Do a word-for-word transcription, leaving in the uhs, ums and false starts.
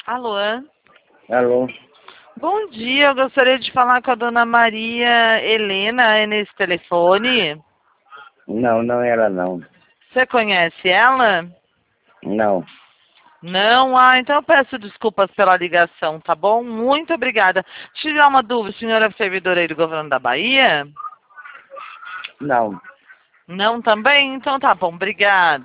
Alô? Alô? Bom dia, eu gostaria de falar com a dona Maria Helena, é nesse telefone? Não, não era não. Você conhece ela? Não. Não? Ah, então eu peço desculpas pela ligação, tá bom? Muito obrigada. Deixa eu tirar uma dúvida, a senhora é servidora aí do governo da Bahia? Não. Não também? Então tá bom, obrigada.